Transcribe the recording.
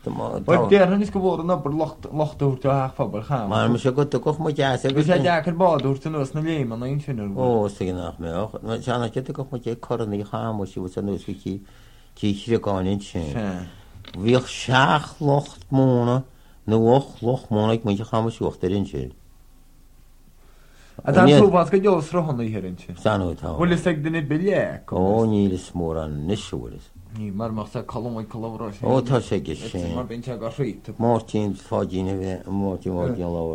Wel, der hynny'n sgwbod yn abod locht o hwrtio hach pobl cham. Maar misschien goed de koch moet je zeggen. Bys a diac ar bod hwrtio nhw, na leim, ond ein ffynwyr. O, sy'n nach me ook. Maar zijn dat je de koch moet je korn gaan, moet je wat dan dus je hier gaan in zijn. Wie schaag locht monen, nu locht monen, ik moet je gaan met zocht erin zijn. A dan rhywbeth gyda os rohon i hyn ti. Sa'n oed hawdd. Wel, yseg dyn ni biliec. O, ni lys môr an niswyrys. Ni, mae'r machsa colwm o'i colwm ros. O, ta se gysyn. Mae'r bentag o rhyd. Mortin ffodin efo, mortin lawr.